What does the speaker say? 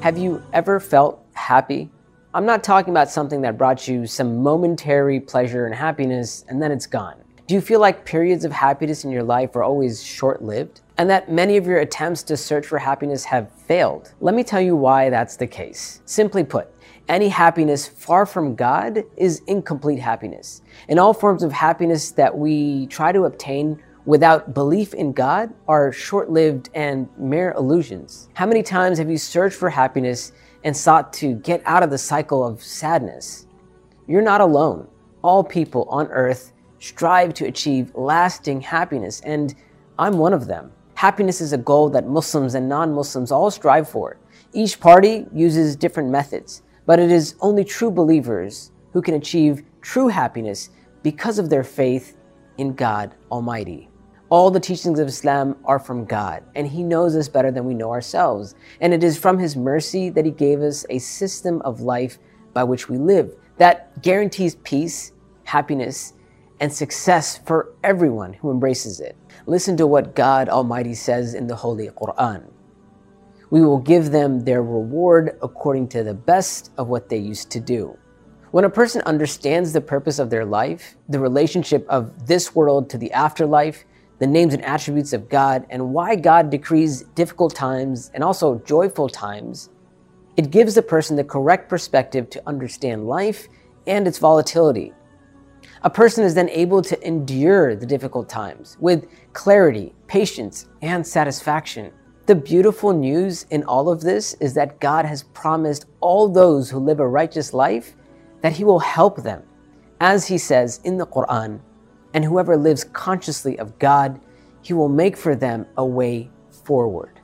Have you ever felt happy? I'm not talking about something that brought you some momentary pleasure and happiness and then it's gone. Do you feel like periods of happiness in your life are always short-lived? And that many of your attempts to search for happiness have failed? Let me tell you why that's the case. Simply put, any happiness far from God is incomplete happiness. And all forms of happiness that we try to obtain without belief in God are short-lived and mere illusions. How many times have you searched for happiness and sought to get out of the cycle of sadness? You're not alone. All people on earth strive to achieve lasting happiness, and I'm one of them. Happiness is a goal that Muslims and non-Muslims all strive for. Each party uses different methods, but it is only true believers who can achieve true happiness because of their faith in God Almighty. All the teachings of Islam are from God, and He knows us better than we know ourselves. And it is from His mercy that He gave us a system of life by which we live that guarantees peace, happiness, and success for everyone who embraces it. Listen to what God Almighty says in the Holy Quran. We will give them their reward according to the best of what they used to do. When a person understands the purpose of their life, the relationship of this world to the afterlife, the names and attributes of God, and why God decrees difficult times and also joyful times, it gives the person the correct perspective to understand life and its volatility. A person is then able to endure the difficult times with clarity, patience, and satisfaction. The beautiful news in all of this is that God has promised all those who live a righteous life that He will help them. As He says in the Quran, and whoever lives consciously of God, He will make for them a way forward.